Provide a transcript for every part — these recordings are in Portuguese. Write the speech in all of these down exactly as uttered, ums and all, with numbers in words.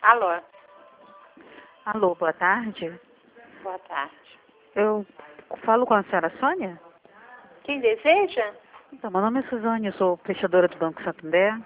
Alô, Alô, boa tarde. boa tarde. Eu falo com a senhora Sônia? Quem deseja? Então, meu nome é Suzane, eu sou prestadora do Banco Santander.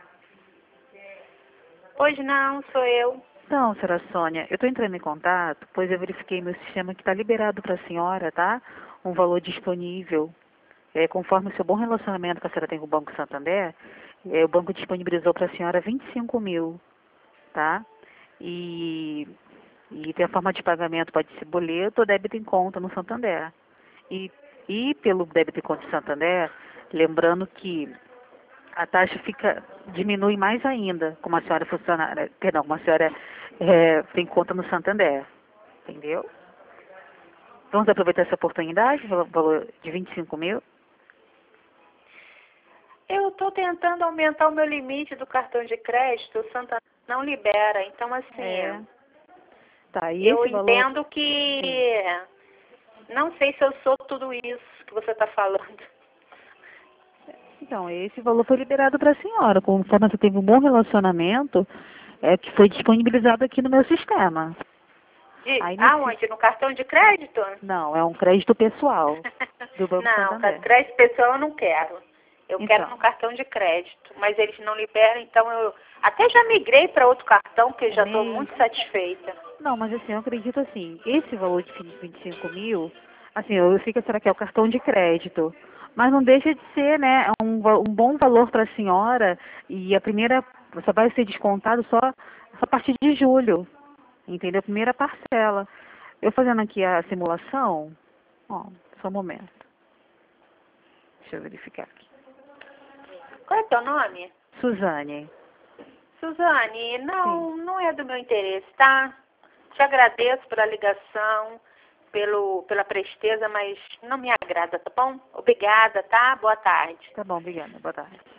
Pois não, sou eu. Então, senhora Sônia, eu estou entrando em contato, pois eu verifiquei no sistema que está liberado para a senhora, tá? Um valor disponível. É, conforme o seu bom relacionamento que a senhora tem com o Banco Santander, é, o banco disponibilizou para a senhora vinte e cinco mil, tá? E, e tem a forma de pagamento, pode ser boleto ou débito em conta no Santander. E, e pelo débito em conta de Santander, lembrando que a taxa fica, diminui mais ainda, como a senhora é funcionária, perdão, como a senhora é, tem conta no Santander, entendeu? Vamos aproveitar essa oportunidade, valor valor de vinte e cinco mil? Eu estou tentando aumentar o meu limite do cartão de crédito, o Santander não libera. Então, assim, É. Tá, e eu esse valor... entendo que... Não sei se eu sou tudo isso que você está falando. Então, esse valor foi liberado para a senhora, conforme você teve um bom relacionamento, é, que foi disponibilizado aqui no meu sistema. De, Aí nesse... aonde? No cartão de crédito? Não, é um crédito pessoal do Banco Não, Santander. crédito pessoal eu não quero. Eu Então. quero no cartão de crédito, mas eles não liberam, então eu até já migrei para outro cartão, porque já estou Mesmo? muito satisfeita. Não, mas assim, eu acredito assim, esse valor de vinte e cinco mil, assim, eu sei que a senhora quer o cartão de crédito, mas não deixa de ser, né, um, va- um bom valor para a senhora, e a primeira, só vai ser descontado só, só a partir de julho, entendeu? A primeira parcela. Eu fazendo aqui a simulação, ó, só um momento, deixa eu verificar aqui. Qual é teu nome? Suzane. Suzane, não, não é do meu interesse, tá? Te agradeço pela ligação, pelo, pela presteza, mas não me agrada, tá bom? Obrigada, tá? Boa tarde. Tá bom, obrigada, boa tarde.